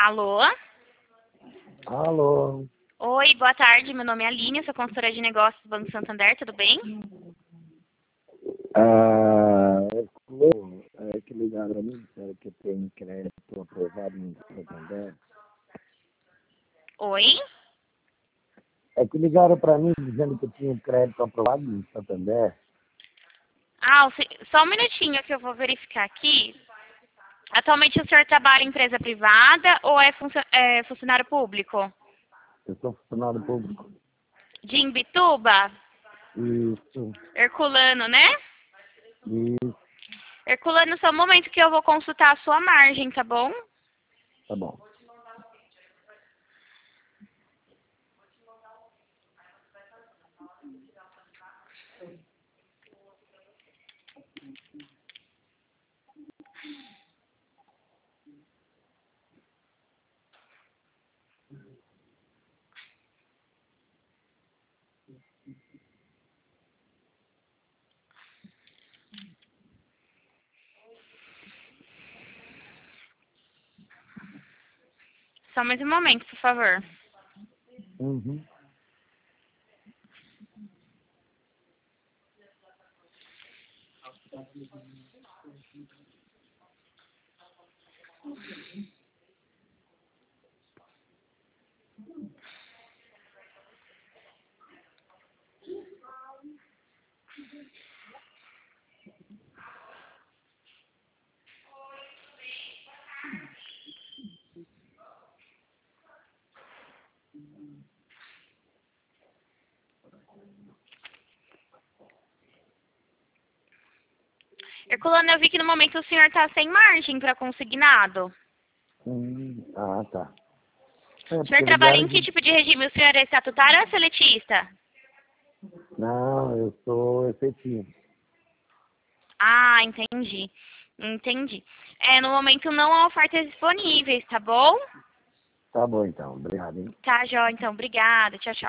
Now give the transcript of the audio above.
Alô? Alô? Oi, boa tarde. Meu nome é Aline, sou consultora de negócios do Banco Santander, tudo bem? É que ligaram a mim, disseram que tem crédito aprovado no Santander. Oi? É que ligaram para mim dizendo que tinha crédito aprovado no Santander. Só um minutinho que eu vou verificar aqui. Atualmente o senhor trabalha em empresa privada ou é funcionário público? Eu sou funcionário público. De Imbituba? Isso, Herculano, né? isso, Herculano, só um momento que eu vou consultar a sua margem, tá bom? tá bom. Só mais um momento, por favor. Uhum. Herculano, eu vi que no momento o senhor está sem margem para consignado. Tá. O senhor Porque trabalha ligaram em que de... tipo de regime? O senhor é estatutário ou é seletista? Não, eu sou efetivo. Ah, entendi. Entendi. No momento não há ofertas disponíveis, tá bom? Tá bom então, obrigado, hein? Tá, Jó, então. Obrigada. Tchau, tchau.